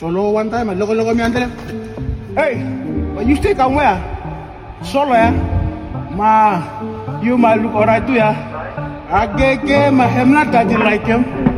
Solo one time, I look me under. Hey, but you stay come where? Solo, yeah? Ma, you might look alright too, yeah? I get my hem not that you like him.